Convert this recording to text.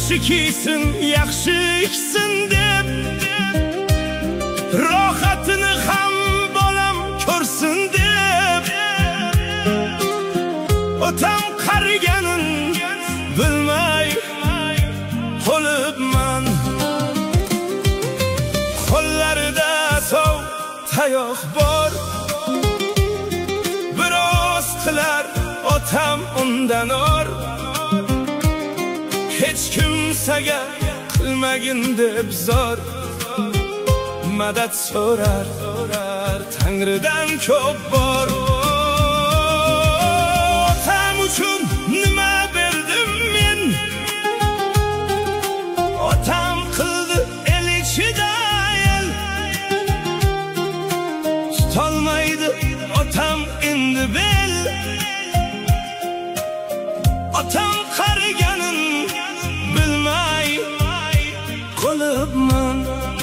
yaxshi kiysin, yaxshi ichsin deb, rohatini ham bolam ko'rsin deb, otam qariganin bilmay qolibman. Qo'llarida sov tayoq bor, biroz qilar otam undan or. Hech kimsaga qilmagin deb zor, madad so'rar Tangridan ko'p bor. Otam uchun nima berdim men? Otam qildi el ichida el. Tutolmaydi otam endi bel. Otam qariganin bilmay qolibman.